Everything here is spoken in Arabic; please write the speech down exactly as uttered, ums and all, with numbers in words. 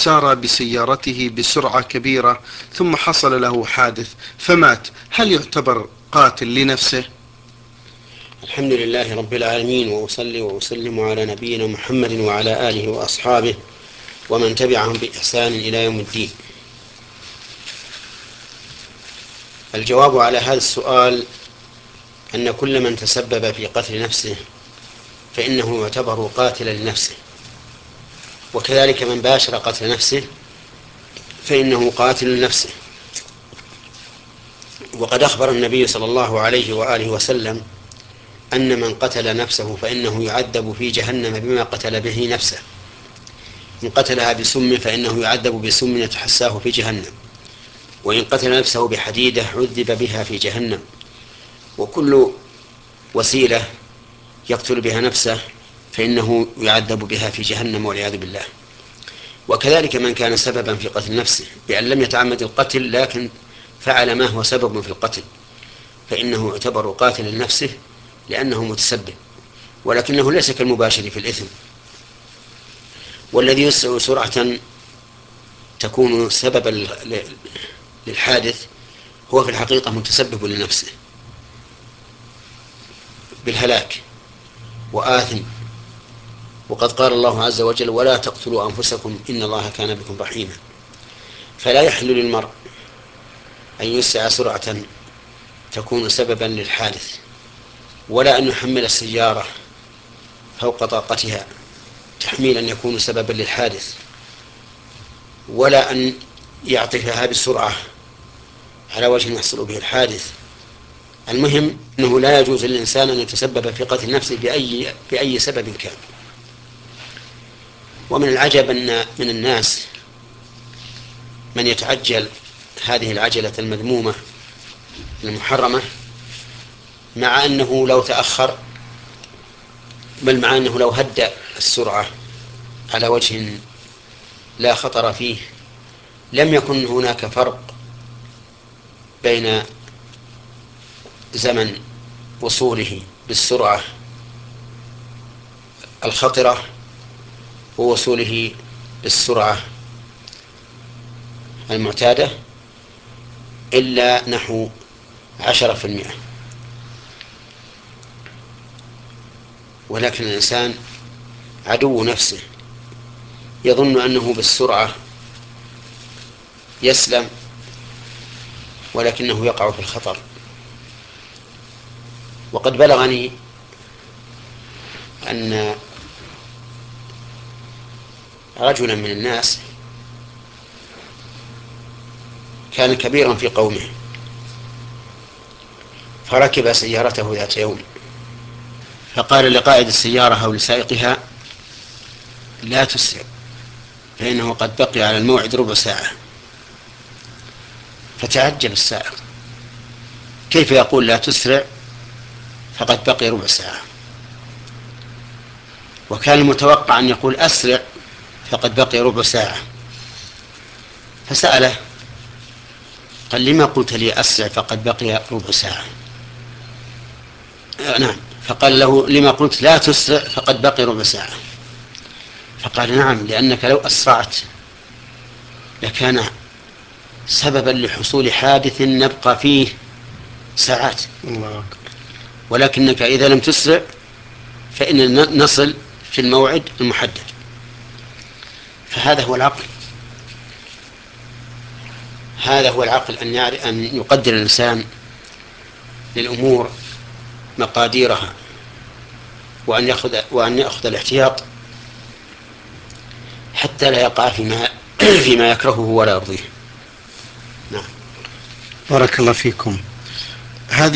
سار بسيارته بسرعة كبيرة ثم حصل له حادث فمات، هل يعتبر قاتل لنفسه؟ الحمد لله رب العالمين، وأصلي وأسلم على نبينا محمد وعلى آله وأصحابه ومن تبعهم بإحسان إلى يوم الدين. الجواب على هذا السؤال أن كل من تسبب في قتل نفسه فإنه يعتبر قاتلا لنفسه، وكذلك من باشر قتل نفسه فإنه قاتل لنفسه. وقد أخبر النبي صلى الله عليه وآله وسلم أن من قتل نفسه فإنه يعذب في جهنم بما قتل به نفسه، إن قتلها بسم فإنه يعذب بسم يتحساه في جهنم، وإن قتل نفسه بحديدة عذب بها في جهنم. وكل وسيلة يقتل بها نفسه فإنه يعذب بها في جهنم والعياذ بالله. وكذلك من كان سببا في قتل نفسه بأن لم يتعمد القتل لكن فعل ما هو سبب في القتل فإنه يعتبر قاتل لنفسه لأنه متسبب، ولكنه ليس كالمباشر في الإثم. والذي يسرع سرعة تكون سببا للحادث هو في الحقيقة متسبب لنفسه بالهلاك وآثم. وقد قال الله عز وجل: ولا تقتلوا أنفسكم إن الله كان بكم رحيما. فلا يحل للمرء أن يسرع سرعة تكون سببا للحادث، ولا أن يحمل السيارة فوق طاقتها تحميلا يكون سببا للحادث، ولا أن يعطفها بالسرعة على وجه يحصل به الحادث. المهم أنه لا يجوز للإنسان أن يتسبب في قتل نفسه بأي, بأي سبب كان. ومن العجب أن من الناس من يتعجل هذه العجلة المذمومة المحرمة، مع أنه لو تأخر، بل مع أنه لو هدأ السرعة على وجه لا خطر فيه لم يكن هناك فرق بين زمن وصوله بالسرعة الخطرة ووصوله بالسرعة المعتادة إلا نحو عشرة في المئة. ولكن الإنسان عدو نفسه يظن أنه بالسرعة يسلم ولكنه يقع في الخطر. وقد بلغني أن رجلا من الناس كان كبيرا في قومه، فركب سيارته ذات يوم فقال لقائد السيارة أو لسائقها: لا تسرع فإنه قد بقي على الموعد ربع ساعة. فتعجب السائق: كيف يقول لا تسرع فقد بقي ربع ساعة؟ وكان المتوقع أن يقول أسرع فقد بقي ربع ساعة. فسأله قال: لما قلت لي أسرع فقد بقي ربع ساعة؟ آه نعم. فقال له: لما قلت لا تسرع فقد بقي ربع ساعة؟ فقال: نعم، لأنك لو أسرعت لكان سببا لحصول حادث نبقى فيه ساعات، ولكنك إذا لم تسرع فإننا نصل في الموعد المحدد. فهذا هو العقل، هذا هو العقل أن يعرف أن يقدر الإنسان للأمور مقاديرها، وأن يأخذ وأن يأخذ الاحتياط حتى لا يقع فيما فيما يكرهه ولا يرضيه. نعم. بارك الله فيكم. هذه